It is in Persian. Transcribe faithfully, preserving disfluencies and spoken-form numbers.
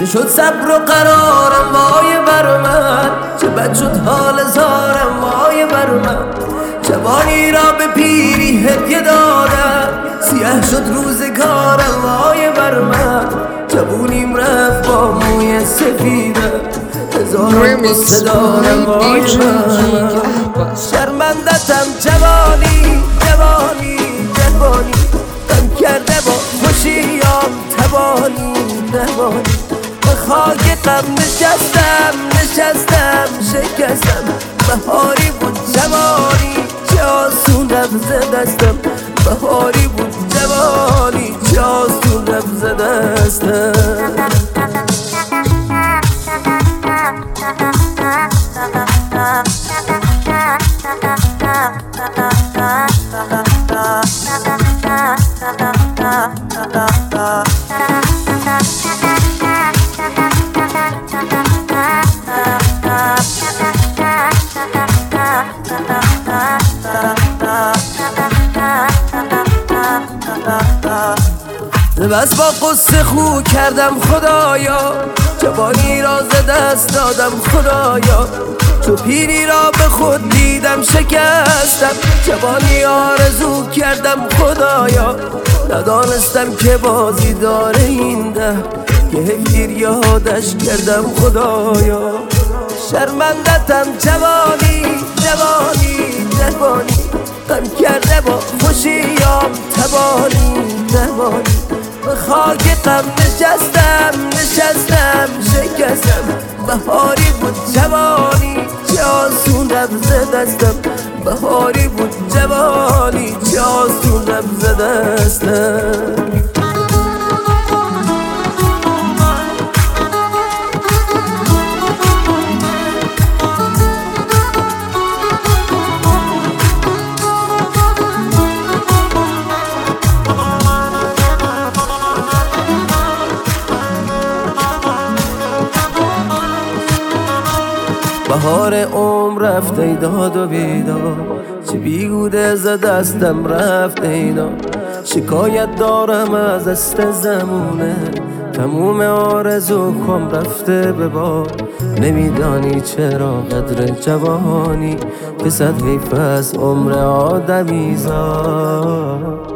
چه شد صبر و قرارم وای بر من، چه بد شد حال زارم وای بر من. جوانی را به پیری هدیه دادم، سیاه شد روزگارم وای بر من. جوونیم رفت با موی سفیدم، هزار قصه دارم وای بر من. شرمندتم جوانی جوانی جوانی، غم کرده با خوشیام تبانی نبانی. به خاک غم نشستم نشستم شکستم، بهاری بود جوانی چه آسون رفت ز دستم. بهاری بود جوانی چه آسون رفت ز دستم. بس با قصه خو کردم خدایا، جوانی را ز دست دادم خدایا. چو پیری را به خود دیدم شکستم، جوانی آرزو کردم خدایا. ندانستم که بازی داره این ده، که هفگیر یادش کردم خدایا. شرمندتم جوانی جوانی جوانی، غم کرده با خوشیام تبانی نبانی. به خاک غم نشستم نشستم شکستم، بهاری بود جوانی چه آسون رفت ز دستم. بهاری بود جوانی چه آسون رفت ز دستم. بهار عمر رفت ای داد و بیدار، چه بیهوده ز دستم رفت اینا. شکایت دارم از است زمونه، تموم آرزو کم رفته به باد. نمیدانی چرا قدر جوانی، که صد حیف از عمر آدمیزاد.